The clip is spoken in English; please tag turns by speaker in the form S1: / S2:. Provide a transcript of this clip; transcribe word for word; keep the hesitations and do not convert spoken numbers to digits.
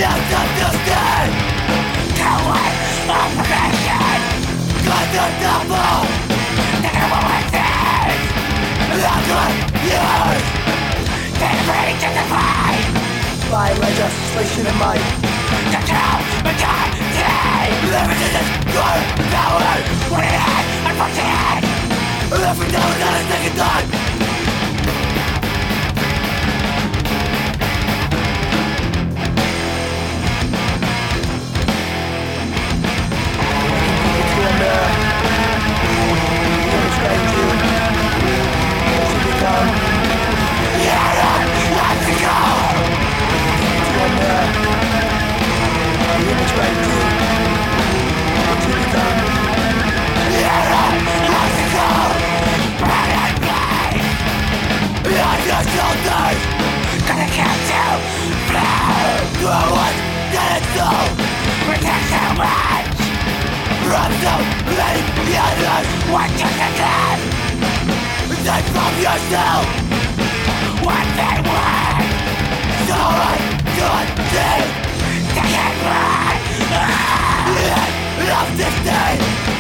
S1: Yes, understand. Coward of permission. Got the double. Taking away my things. Look good years. Taking free justified by legislation and might. Control the goddamn. Living in this good power. What it is, unfortunate. If we know that it's taking time. Gonna count to flow. Grow us, get it so. Protect so much. Run so many the others. What does it live? Take from yourself. What they want. So ungood thing. Take it right. End of this day.